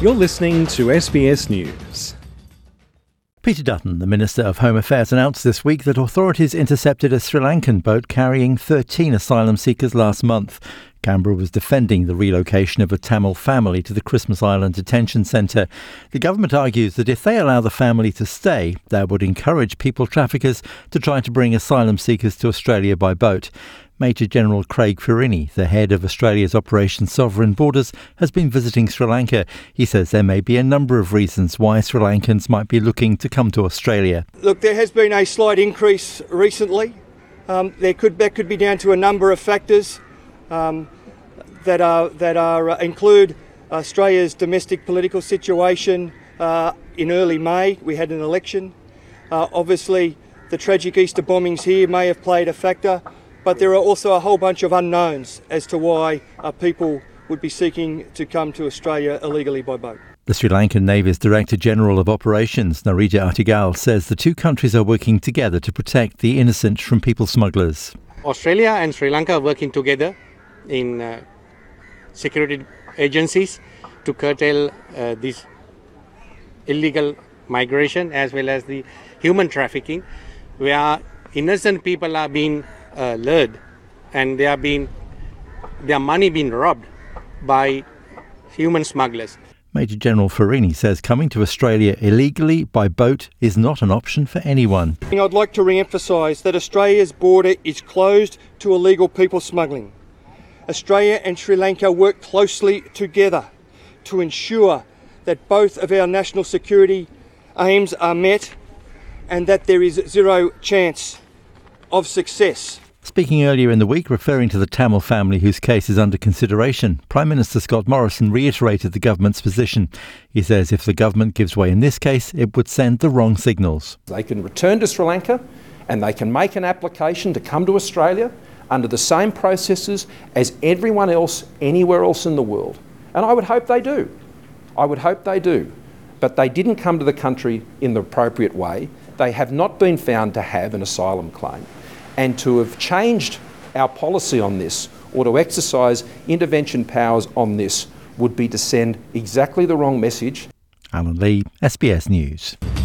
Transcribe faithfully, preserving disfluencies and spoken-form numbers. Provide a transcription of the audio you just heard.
You're listening to S B S News. Peter Dutton, the Minister of Home Affairs, announced this week that authorities intercepted a Sri Lankan boat carrying thirteen asylum seekers last month. Canberra was defending the relocation of a Tamil family to the Christmas Island detention centre. The government argues that if they allow the family to stay, that would encourage people traffickers to try to bring asylum seekers to Australia by boat. Major General Craig Ferrini, the head of Australia's Operation Sovereign Borders, has been visiting Sri Lanka. He says there may be a number of reasons why Sri Lankans might be looking to come to Australia. Look, there has been a slight increase recently. Um, there could that could be down to a number of factors um, that are that are uh, include Australia's domestic political situation. Uh, in early May, we had an election. Uh, obviously, the tragic Easter bombings here may have played a factor. But there are also a whole bunch of unknowns as to why uh, people would be seeking to come to Australia illegally by boat. The Sri Lankan Navy's Director General of Operations, Narija Artigal, says the two countries are working together to protect the innocent from people smugglers. Australia and Sri Lanka are working together in uh, security agencies to curtail uh, this illegal migration as well as the human trafficking, where innocent people are being Uh, lured and they are being their money being robbed by human smugglers. Major General Ferrini says coming to Australia illegally by boat is not an option for anyone. I'd like to re-emphasise that Australia's border is closed to illegal people smuggling. Australia and Sri Lanka work closely together to ensure that both of our national security aims are met and that there is zero chance of success. Speaking earlier in the week, referring to the Tamil family whose case is under consideration, Prime Minister Scott Morrison reiterated the government's position. He says if the government gives way in this case, it would send the wrong signals. They can return to Sri Lanka and they can make an application to come to Australia under the same processes as everyone else anywhere else in the world. And I would hope they do. I would hope they do. But they didn't come to the country in the appropriate way. They have not been found to have an asylum claim. And to have changed our policy on this or to exercise intervention powers on this would be to send exactly the wrong message. Alan Lee, S B S News.